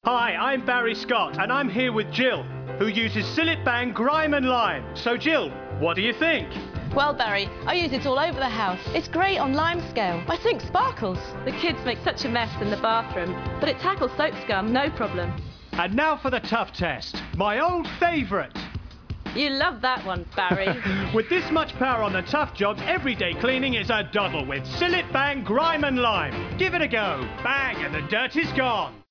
Hi, I'm Barry Scott, and I'm here with Jill, who uses Sillet Bang Grime and Lime. So, Jill, what do you think? Well, Barry, I use it all over the house. It's great on lime scale. My sink sparkles. The kids make such a mess in the bathroom, but it tackles soap scum, no problem. And now for the tough test, my old favourite. You love that one, Barry. With this much power on the tough jobs, everyday cleaning is a doddle with Sillet Bang Grime and Lime. Give it a go. Bang, and the dirt is gone.